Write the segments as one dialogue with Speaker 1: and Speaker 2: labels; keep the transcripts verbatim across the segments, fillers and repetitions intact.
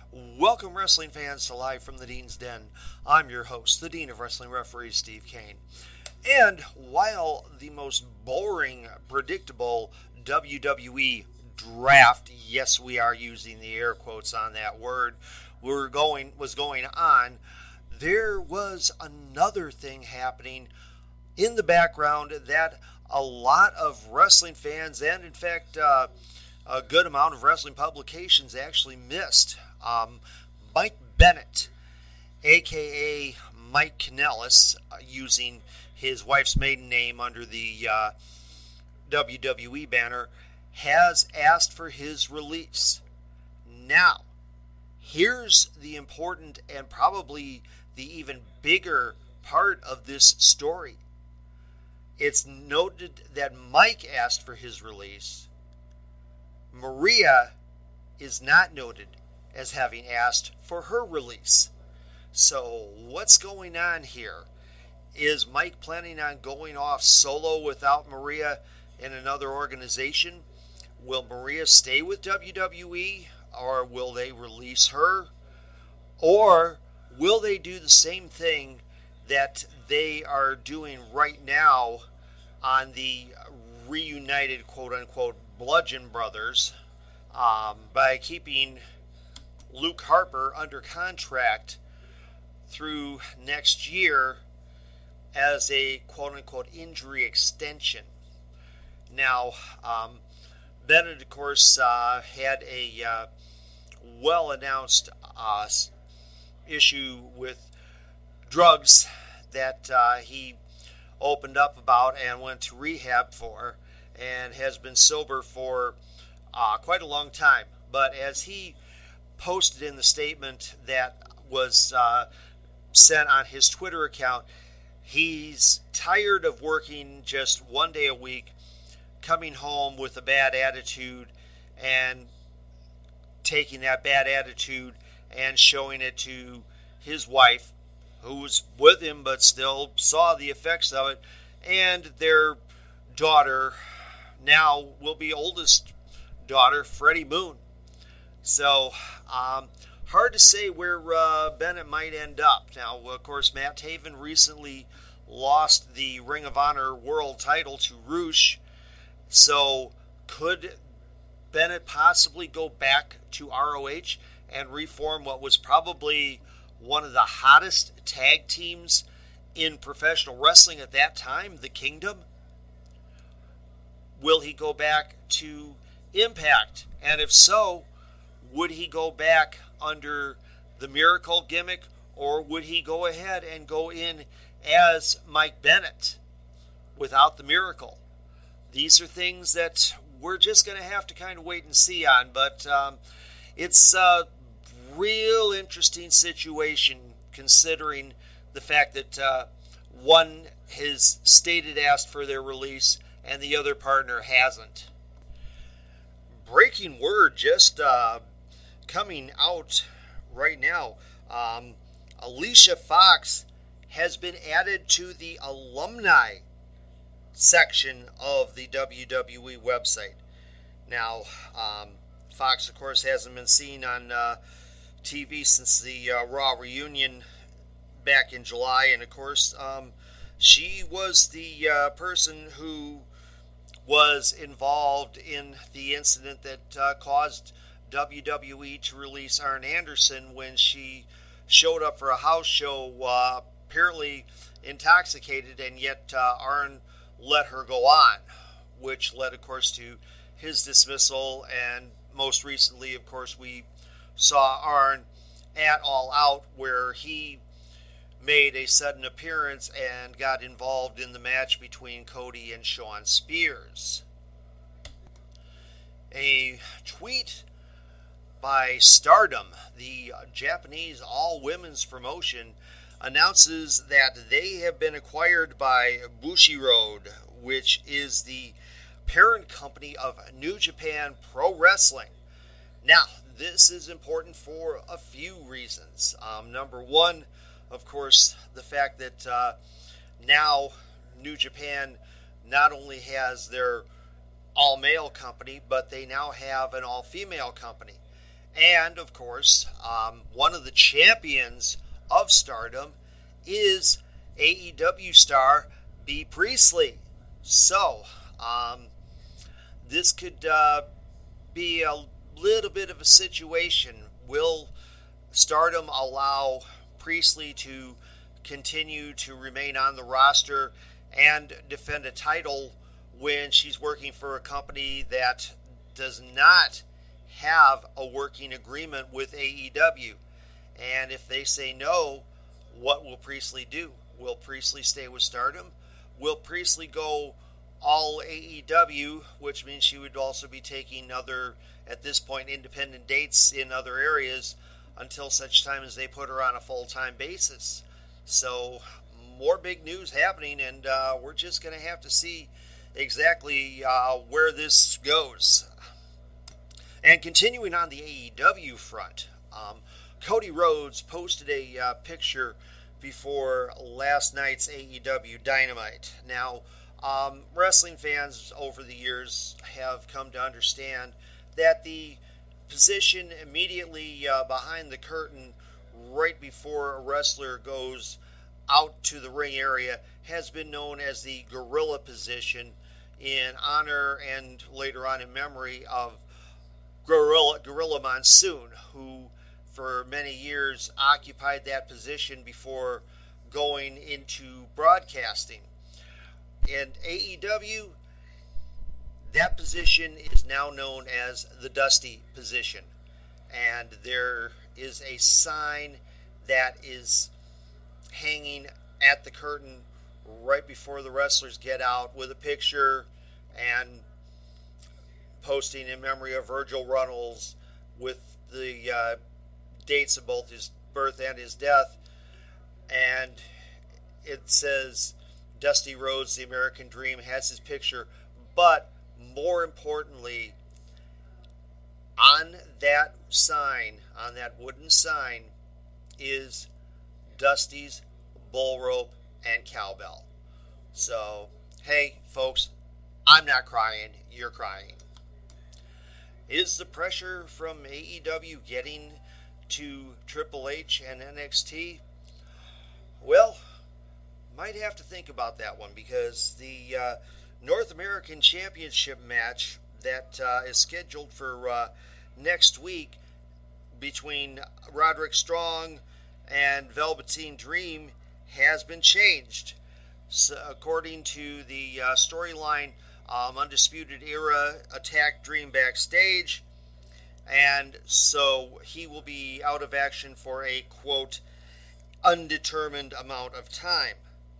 Speaker 1: Welcome, wrestling fans, to Live from the Dean's Den. I'm your host, the Dean of Wrestling Referees, Steve Kane. And while the most boring, predictable W W E draft, yes, we are using the air quotes on that word, were going was going on, there was another thing happening in the background that a lot of wrestling fans and, in fact, uh, a good amount of wrestling publications actually missed. Um, Mike Bennett, aka Mike Kanellis, uh, using his wife's maiden name under the uh, W W E banner, has asked for his release. Now, here's the important and probably the even bigger part of this story. It's noted that Mike asked for his release. Maria is not noted as having asked for her release. So what's going on here? Is Mike planning on going off solo without Maria in another organization? Will Maria stay with W W E, or will they release her? Or will they do the same thing that they are doing right now on the reunited quote-unquote Bludgeon Brothers um, by keeping Luke Harper under contract through next year as a quote-unquote injury extension. Now, um, Bennett, of course, uh, had a uh, well-announced uh, issue with drugs that uh, he opened up about and went to rehab for, and has been sober for uh, quite a long time. But as he posted in the statement that was uh, sent on his Twitter account, he's tired of working just one day a week, coming home with a bad attitude, and taking that bad attitude and showing it to his wife, who was with him but still saw the effects of it, and their daughter, now will be oldest daughter, Freddie Moon. So, um, hard to say where uh, Bennett might end up. Now, of course, Matt Taven recently lost the Ring of Honor World title to Rush. So, could Bennett possibly go back to R O H and reform what was probably one of the hottest tag teams in professional wrestling at that time, the Kingdom? Will he go back to Impact? And if so, would he go back under the Miracle gimmick, or would he go ahead and go in as Mike Bennett without the Miracle? These are things that we're just going to have to kind of wait and see on, but um, it's a real interesting situation considering the fact that uh, one has stated asked for their release and the other partner hasn't. Breaking word just uh, coming out right now. Um, Alicia Fox has been added to the alumni section of the W W E website. Now, um, Fox, of course, hasn't been seen on uh, T V since the uh, Raw reunion back in July, and of course, um, she was the uh, person who was involved in the incident that uh, caused W W E to release Arn Anderson when she showed up for a house show, uh, apparently intoxicated, and yet uh, Arn let her go on, which led, of course, to his dismissal. And most recently, of course, we saw Arn at All Out, where he made a sudden appearance and got involved in the match between Cody and Shawn Spears. A tweet by Stardom, the Japanese all-women's promotion, announces that they have been acquired by Bushiroad, which is the parent company of New Japan Pro Wrestling. Now, this is important for a few reasons. Um, number one, of course, the fact that uh, now New Japan not only has their all-male company, but they now have an all-female company. And, of course, um, one of the champions of Stardom is A E W star Bea Priestley. So, um, this could uh, be a little bit of a situation. Will Stardom allow Priestley to continue to remain on the roster and defend a title when she's working for a company that does not have a working agreement with A E W? And if they say no, what will Priestley do? Will Priestley stay with Stardom? Will Priestley go all A E W, which means she would also be taking other, at this point, independent dates in other areas until such time as they put her on a full-time basis? So, more big news happening, and uh, we're just going to have to see exactly uh, where this goes. And continuing on the A E W front, um, Cody Rhodes posted a uh, picture before last night's A E W Dynamite. Now, um, wrestling fans over the years have come to understand that the position immediately uh, behind the curtain right before a wrestler goes out to the ring area has been known as the gorilla position, in honor and later on in memory of Gorilla, Gorilla Monsoon, who for many years occupied that position before going into broadcasting. In A E W, that position is now known as the Dusty position. And there is a sign that is hanging at the curtain right before the wrestlers get out with a picture and posting in memory of Virgil Runnels with the uh, dates of both his birth and his death. And it says Dusty Rhodes, the American Dream, has his picture. But more importantly, on that sign, on that wooden sign, is Dusty's bull rope and cowbell. So, hey, folks, I'm not crying, you're crying. Is the pressure from A E W getting to Triple H and N X T? Well, might have to think about that one, because the uh, North American Championship match that uh, is scheduled for uh, next week between Roderick Strong and Velveteen Dream has been changed. So, according to the uh, storyline, um, Undisputed Era attacked Dream backstage, and so he will be out of action for a, quote, undetermined amount of time.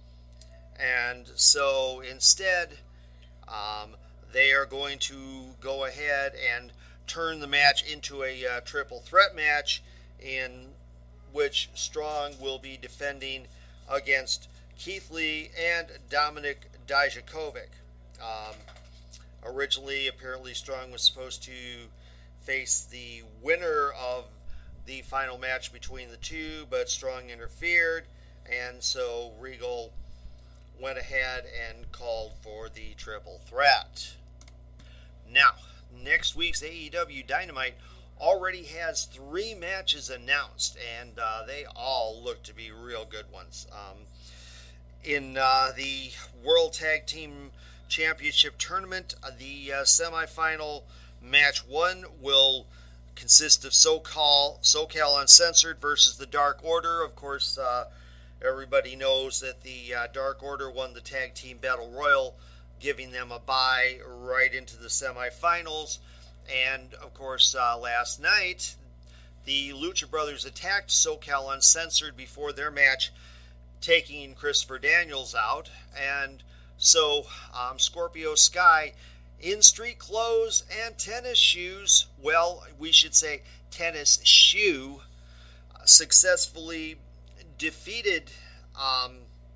Speaker 1: And so instead, um, they are going to go ahead and turn the match into a uh, triple threat match, in which Strong will be defending against Keith Lee and Dominic Dijakovic. Um, originally, apparently, Strong was supposed to face the winner of the final match between the two, but Strong interfered, and so Regal went ahead and called for the triple threat. Now, next week's A E W Dynamite already has three matches announced, and uh, they all look to be real good ones. Um, in uh, the World Tag Team Championship Tournament, uh, the uh, semifinal match one will consist of SoCal, SoCal Uncensored versus the Dark Order. Of course, uh, everybody knows that the uh, Dark Order won the Tag Team Battle Royal, giving them a bye right into the semifinals. And, of course, uh, last night, the Lucha Brothers attacked SoCal Uncensored before their match, taking Christopher Daniels out. And so um, Scorpio Sky, in street clothes and tennis shoes, well, we should say tennis shoe, successfully defeated um,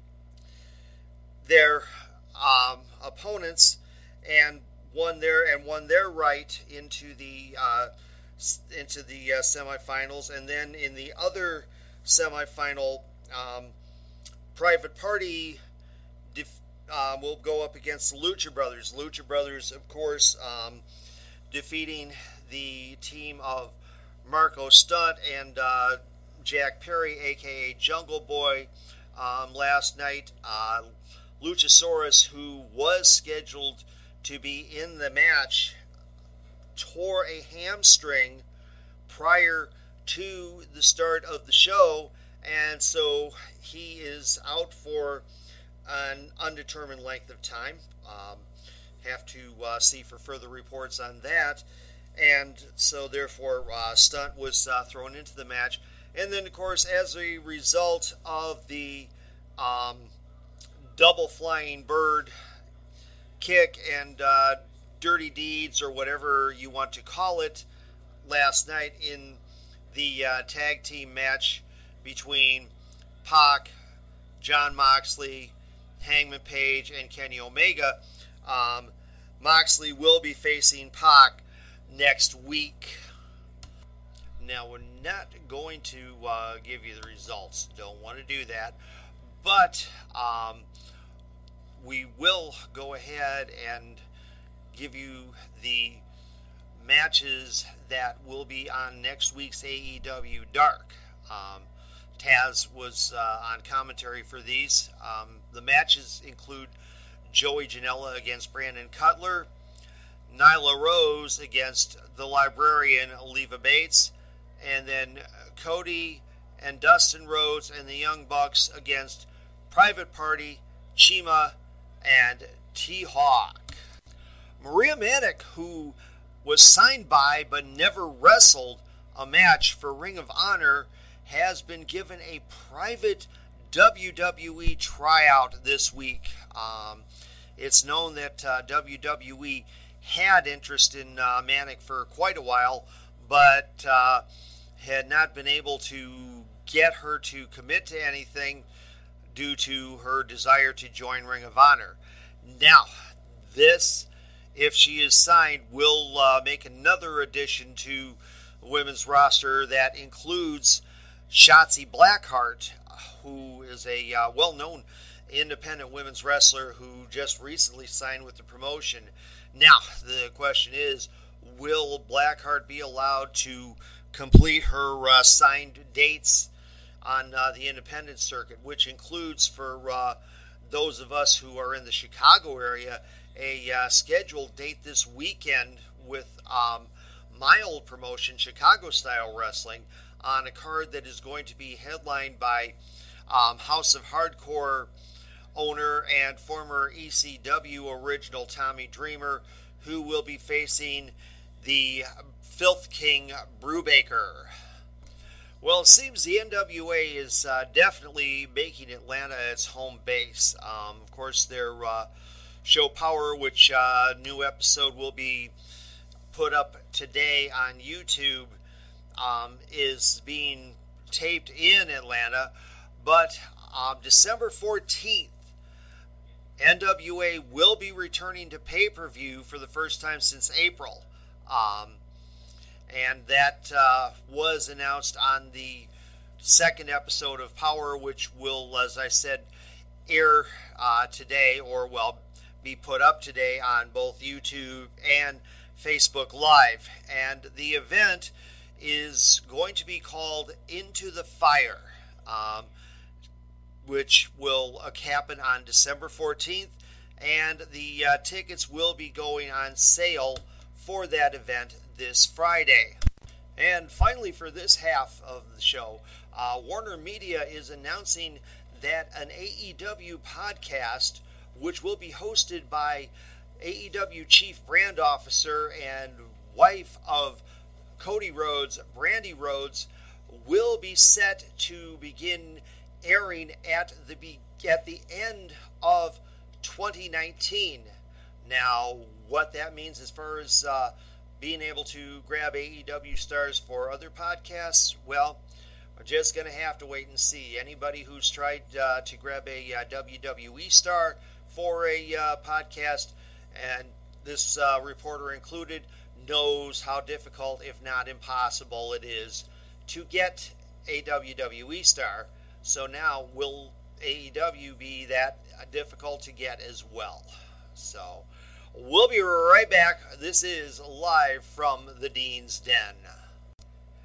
Speaker 1: their um, opponents and won their and won their right into the uh, into the uh, semifinals. And then in the other semifinal, um, Private Party def- uh, will go up against the Lucha Brothers. Lucha Brothers, of course, um, defeating the team of Marco Stunt and uh, Jack Perry, aka Jungle Boy, um, last night. Uh, Luchasaurus, who was scheduled to be in the match, tore a hamstring prior to the start of the show, and so he is out for an undetermined length of time. Um, have to uh, see for further reports on that, and so therefore uh, Stunt was uh, thrown into the match. And then, of course, as a result of the um, double flying bird kick and uh, dirty deeds, or whatever you want to call it, last night in the uh, tag team match between Pac, Jon Moxley, Hangman Page, and Kenny Omega, um, Moxley will be facing Pac next week. Now, we're not going to uh, give you the results. Don't want to do that. But um, we will go ahead and give you the matches that will be on next week's A E W Dark. Um, Taz was uh, on commentary for these. Um, the matches include Joey Janela against Brandon Cutler, Nyla Rose against the Librarian Leva Bates, and then Cody and Dustin Rhodes and the Young Bucks against Private Party, Chima, and T-Hawk. Maria Manic, who was signed by but never wrestled a match for Ring of Honor, has been given a private W W E tryout this week. Um, it's known that uh, W W E had interest in uh, Manic for quite a while, but uh, had not been able to get her to commit to anything due to her desire to join Ring of Honor. Now, this, if she is signed, will uh, make another addition to the women's roster that includes Shotzi Blackheart, who is a uh, well-known independent women's wrestler who just recently signed with the promotion. Now, the question is, will Blackheart be allowed to complete her uh, signed dates on uh, the independent circuit, which includes, for uh, those of us who are in the Chicago area, a uh, scheduled date this weekend with um, my old promotion, Chicago Style Wrestling, on a card that is going to be headlined by um, House of Hardcore owner and former E C W original Tommy Dreamer, who will be facing the Filth King Brubaker. Well, it seems the N W A is uh, definitely making Atlanta its home base. Um, of course, their uh, show Power, which uh, new episode will be put up today on YouTube, um, is being taped in Atlanta. But um, December fourteenth, N W A will be returning to pay-per-view for the first time since April. Um, and that uh, was announced on the second episode of Power, which will, as I said, air uh, today, or, well, be put up today on both YouTube and Facebook Live. And the event is going to be called Into the Fire, um, which will uh, happen on December fourteenth, and the uh, tickets will be going on sale for that event this Friday. And finally, for this half of the show, uh, Warner Media is announcing that an A E W podcast, which will be hosted by A E W Chief Brand Officer and wife of Cody Rhodes, Brandy Rhodes, will be set to begin airing at the be- at the end of twenty nineteen. Now, what that means as far as uh, being able to grab A E W stars for other podcasts, well, we're just going to have to wait and see. Anybody who's tried uh, to grab a uh, W W E star for a uh, podcast, and this uh, reporter included, knows how difficult, if not impossible, it is to get a W W E star. So now, will A E W be that difficult to get as well? So, we'll be right back. This is live from the Dean's Den.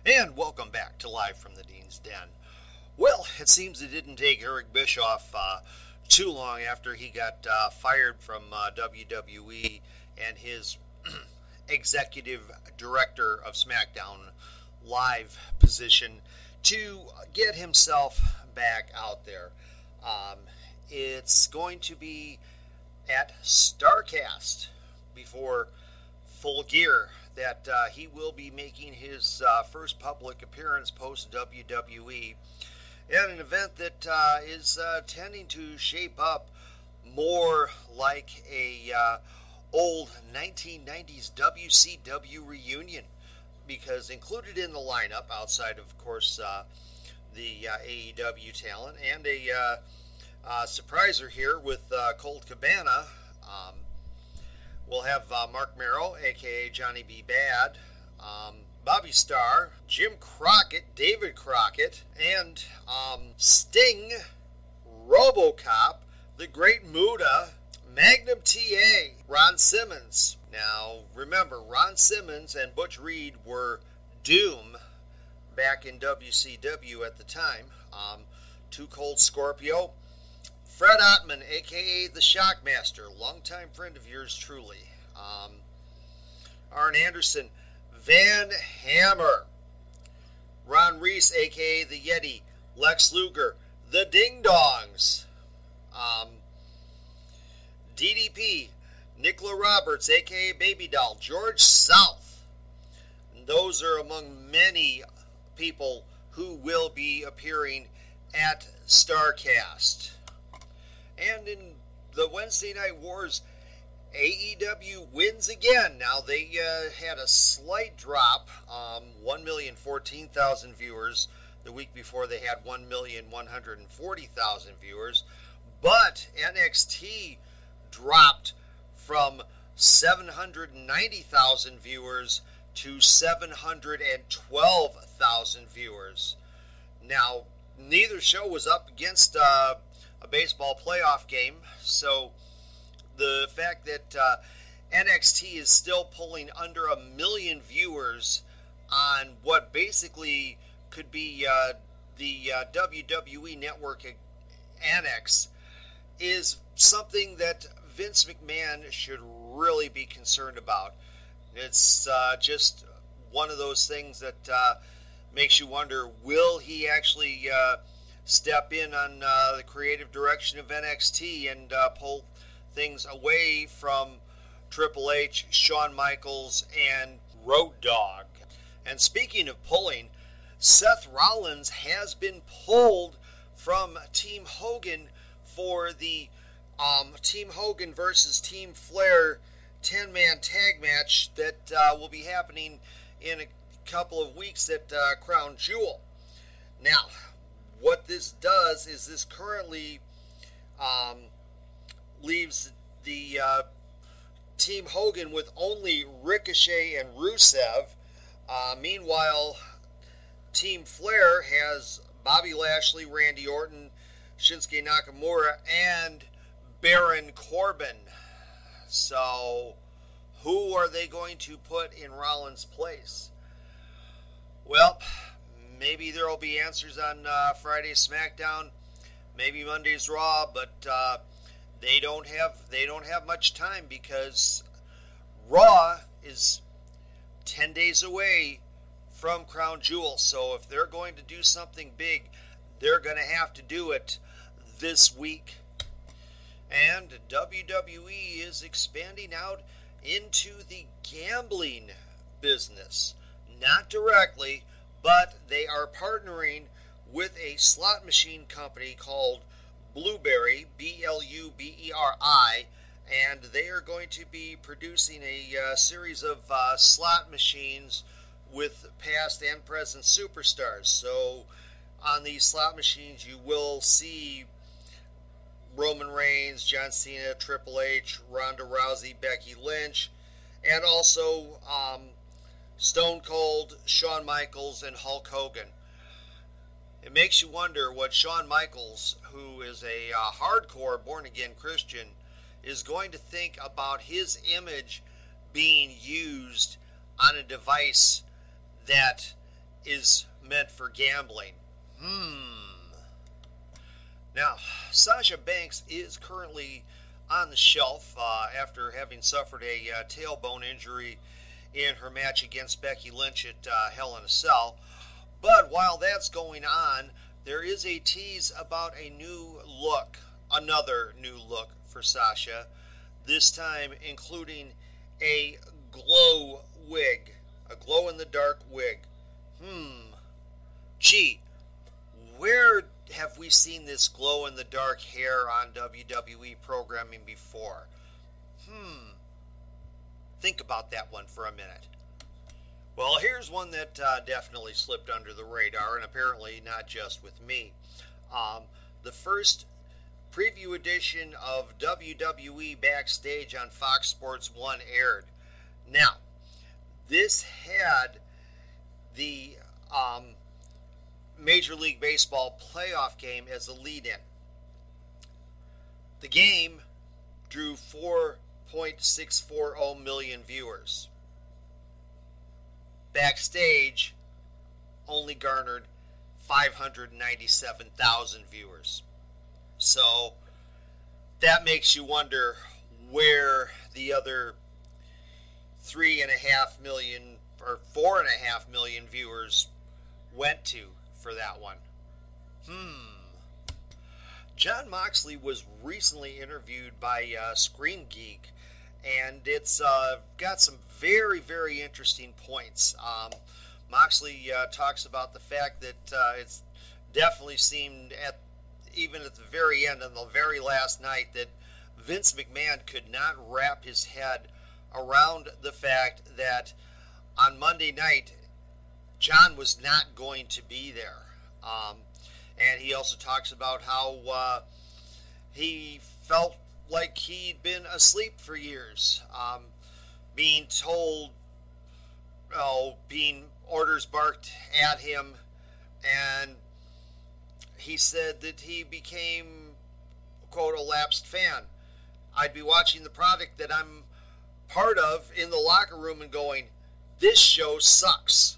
Speaker 1: And welcome back to Live from the Dean's Den. Well, it seems it didn't take Eric Bischoff uh, too long after he got uh, fired from uh, W W E and his executive director of SmackDown Live position to get himself back out there. Um, it's going to be at StarCast before Full Gear that uh, he will be making his uh, first public appearance post W W E, at an event that uh, is uh, tending to shape up more like a uh, old nineteen nineties W C W reunion, because included in the lineup, outside of course uh, the uh, A E W talent, and a uh, uh, surpriser here with uh, Colt Cabana. Um, We'll have uh, Mark Merrow, a k a. Johnny B. Bad, um, Bobby Starr, Jim Crockett, David Crockett, and um, Sting, RoboCop, The Great Muta, Magnum T A, Ron Simmons. Now, remember, Ron Simmons and Butch Reed were Doom back in W C W at the time. Um, Too Cold Scorpio, Fred Ottman, a k a. The Shockmaster, longtime friend of yours truly. Um, Arn Anderson, Van Hammer, Ron Reese, a k a. The Yeti, Lex Luger, The Ding Dongs, um, D D P, Nicola Roberts, a k a. Baby Doll, George South. And those are among many people who will be appearing at StarCast. And in the Wednesday Night Wars, A E W wins again. Now, they uh, had a slight drop, um, one million fourteen thousand viewers. The week before, they had one million one hundred forty thousand viewers. But N X T dropped from seven hundred ninety thousand viewers to seven hundred twelve thousand viewers. Now, neither show was up against Uh, a baseball playoff game, so the fact that uh, N X T is still pulling under a million viewers on what basically could be uh, the uh, W W E Network annex is something that Vince McMahon should really be concerned about. It's uh, just one of those things that uh, makes you wonder, will he actually uh, step in on uh, the creative direction of N X T and uh, pull things away from Triple H, Shawn Michaels, and Road Dogg. And speaking of pulling, Seth Rollins has been pulled from Team Hogan for the um, Team Hogan versus Team Flair ten-man tag match that uh, will be happening in a couple of weeks at uh, Crown Jewel. Now, what this does is this currently um, leaves the uh, Team Hogan with only Ricochet and Rusev. Uh, meanwhile, Team Flair has Bobby Lashley, Randy Orton, Shinsuke Nakamura, and Baron Corbin. So, who are they going to put in Rollins' place? Well, maybe there will be answers on uh, Friday's SmackDown, maybe Monday's Raw, but uh, they don't have they don't have much time, because Raw is ten days away from Crown Jewel. So if they're going to do something big, they're going to have to do it this week. And W W E is expanding out into the gambling business. Not directly, but they are partnering with a slot machine company called Blueberry, B L U B E R I, and they are going to be producing a uh, series of uh, slot machines with past and present superstars. So on these slot machines, you will see Roman Reigns, John Cena, Triple H, Ronda Rousey, Becky Lynch, and also um, Stone Cold, Shawn Michaels, and Hulk Hogan. It makes you wonder what Shawn Michaels, who is a uh, hardcore born-again Christian, is going to think about his image being used on a device that is meant for gambling. Hmm. Now, Sasha Banks is currently on the shelf uh, after having suffered a uh, tailbone injury in her match against Becky Lynch at uh, Hell in a Cell. But while that's going on, there is a tease about a new look, another new look for Sasha, this time including a glow wig, a glow-in-the-dark wig. Hmm. Gee, where have we seen this glow-in-the-dark hair on W W E programming before? Hmm. Think about that one for a minute. Well, here's one that uh, definitely slipped under the radar, and apparently not just with me. Um, the first preview edition of W W E Backstage on Fox Sports one aired. Now, this had the um, Major League Baseball playoff game as a lead-in. The game drew four point six four zero million viewers. Backstage only garnered five hundred ninety-seven thousand viewers. So that makes you wonder where the other three and a half million or four and a half million viewers went to for that one. Hmm. Jon Moxley was recently interviewed by uh, Screen Geek, and it's uh, got some very, very interesting points. Um, Moxley uh, talks about the fact that uh, it's definitely seemed at even at the very end, on the very last night, that Vince McMahon could not wrap his head around the fact that on Monday night, John was not going to be there. Um, and he also talks about how uh, he felt like he'd been asleep for years, um, being told, oh, being orders barked at him, and he said that he became, quote, a lapsed fan. I'd be watching the product that I'm part of in the locker room and going, this show sucks.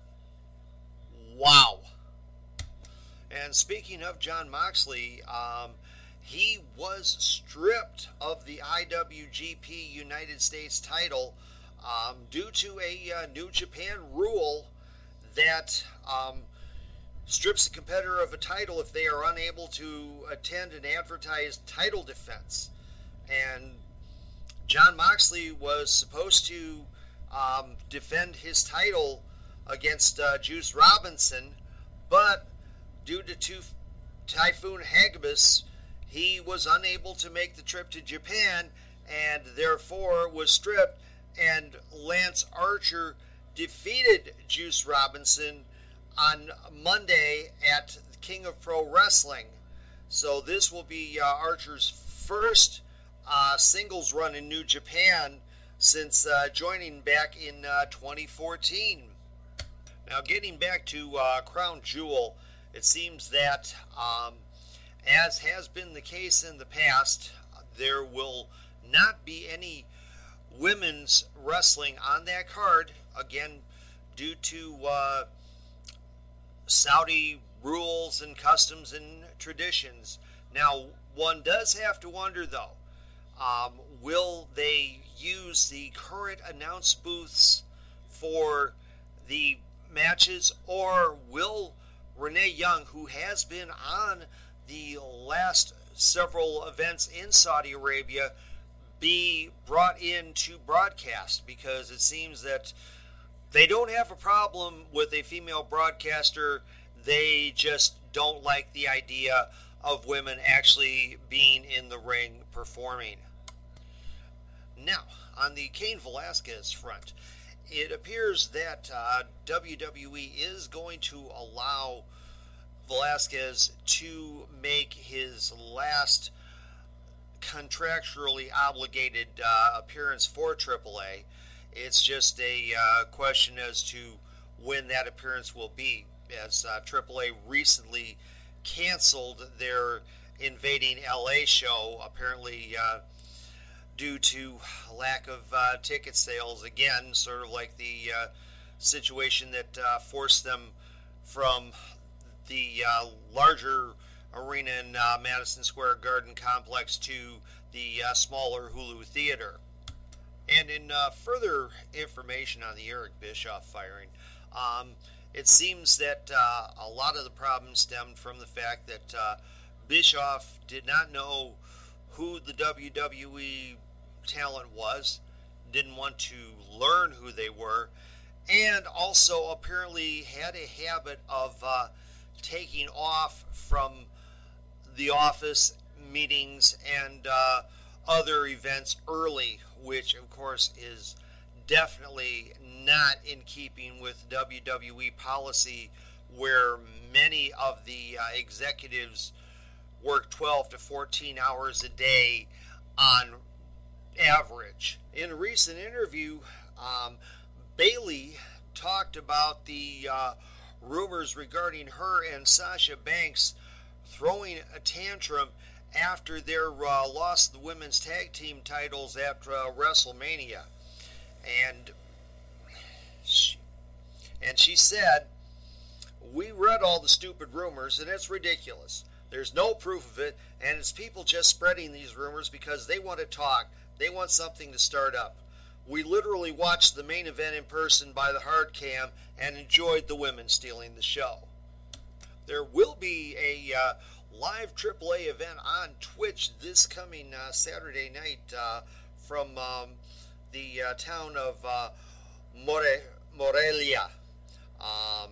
Speaker 1: Wow. And speaking of Jon Moxley, um, he was stripped of the I W G P United States title um, due to a uh, New Japan rule that um, strips a competitor of a title if they are unable to attend an advertised title defense. And Jon Moxley was supposed to um, defend his title against uh, Juice Robinson, but due to Typhoon Hagbus, he was unable to make the trip to Japan and therefore was stripped, and Lance Archer defeated Juice Robinson on Monday at King of Pro Wrestling. So this will be uh, Archer's first uh, singles run in New Japan since uh, joining back in uh, twenty fourteen. Now, getting back to uh, Crown Jewel, it seems that, um, as has been the case in the past, there will not be any women's wrestling on that card, again, due to uh, Saudi rules and customs and traditions. Now, one does have to wonder, though, um, will they use the current announce booths for the matches, or will Renee Young, who has been on the last several events in Saudi Arabia, be brought in to broadcast? Because it seems that they don't have a problem with a female broadcaster. They just don't like the idea of women actually being in the ring performing. Now, on the Cain Velasquez front, it appears that uh, W W E is going to allow Velasquez to make his last contractually obligated uh, appearance for triple A. It's just a uh, question as to when that appearance will be, as uh, triple A recently canceled their Invading L A show, apparently uh, due to lack of uh, ticket sales, again, sort of like the uh, situation that uh, forced them from the uh, larger arena in uh, Madison Square Garden complex to the uh, smaller Hulu Theater. And in uh, further information on the Eric Bischoff firing, um, it seems that uh, a lot of the problem stemmed from the fact that uh, Bischoff did not know who the W W E talent was, didn't want to learn who they were, and also apparently had a habit of uh, taking off from the office meetings and uh, other events early, which of course is definitely not in keeping with W W E policy, where many of the uh, executives work twelve to fourteen hours a day on average. In a recent interview, um, Bayley talked about the uh, rumors regarding her and Sasha Banks throwing a tantrum after their uh, loss of the women's tag team titles at uh, WrestleMania. And she, and she said, "We read all the stupid rumors, and it's ridiculous. There's no proof of it, and it's people just spreading these rumors because they want to talk. They want something to start up. We literally watched the main event in person by the hard cam and enjoyed the women stealing the show." There will be a uh, live triple A event on Twitch this coming uh, Saturday night uh, from um, the uh, town of uh, More- Morelia. Um,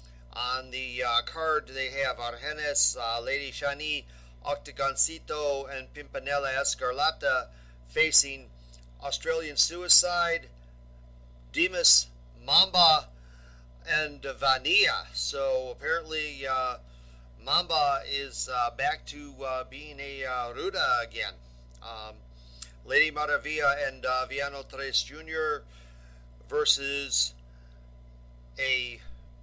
Speaker 1: on the uh, card, they have Argenis, uh, Lady Shani, Octagoncito, and Pimpinela Escarlata facing Australian Suicide, Demas, Mamba, and Vanilla. So apparently uh, Mamba is uh, back to uh, being a uh, Ruda again. Um, Lady Maravilla and uh, Viano Tres Junior versus a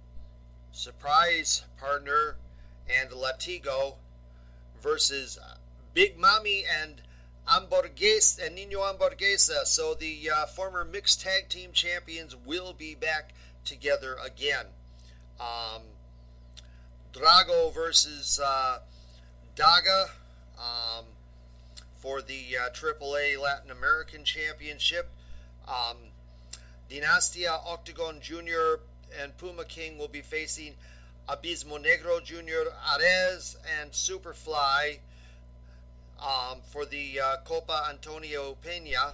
Speaker 1: surprise partner and Latigo versus Big Mami and Hamburguesa and Nino Hamburguesa. So the uh, former mixed tag team champions will be back together again. Um, Drago versus uh, Daga um, for the uh, triple A Latin American Championship. Um, Dinastia Octagon Junior and Puma King will be facing Abismo Negro Junior, Ares, and Superfly um, for the uh, Copa Antonio Peña.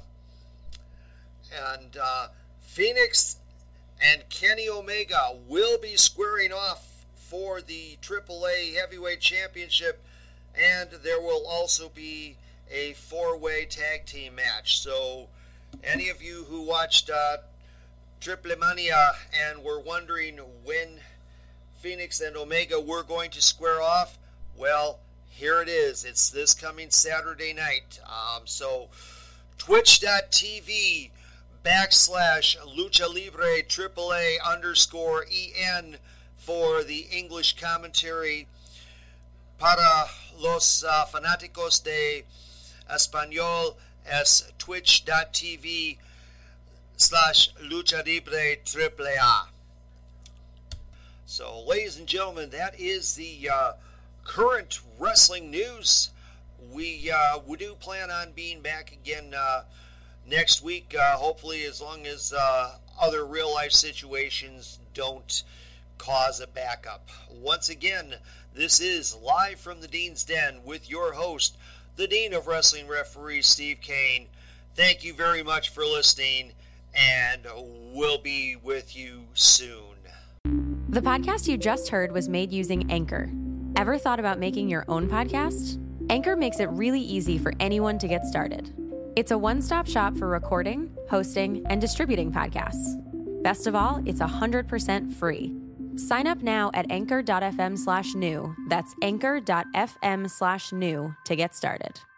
Speaker 1: And uh, Phoenix and Kenny Omega will be squaring off for the triple A Heavyweight Championship, and there will also be a four-way tag team match. So any of you who watched uh, Triple Mania and were wondering when Phoenix and Omega were going to square off, well, here it is. It's this coming Saturday night. Um, so twitch.tv backslash Lucha Libre Triple A underscore En for the English commentary. Para los uh, fanáticos de Español es twitch.tv slash Lucha Libre Triple A. So, ladies and gentlemen, that is the uh, current wrestling news. We uh, we do plan on being back again uh, next week, uh, hopefully, as long as uh, other real-life situations don't cause a backup. Once again, this is Live from the Dean's Den with your host, the Dean of Wrestling Referees, Steve Kane. Thank you very much for listening, and we'll be with you soon.
Speaker 2: The podcast you just heard was made using Anchor. Ever thought about making your own podcast? Anchor makes it really easy for anyone to get started. It's a one-stop shop for recording, hosting, and distributing podcasts. Best of all, it's one hundred percent free. Sign up now at anchor.fm slash new. That's anchor.fm slash new to get started.